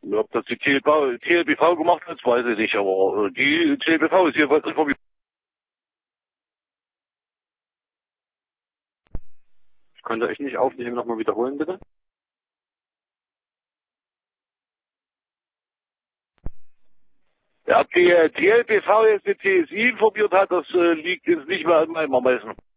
Ob das die TLBV gemacht hat, weiß ich nicht, aber die TLBV ist jedenfalls informiert. Könnt ihr euch nicht aufnehmen, nochmal wiederholen, bitte? Ja, die TLBV jetzt die TSI informiert hat, das liegt jetzt nicht mehr an meinem Ermessen.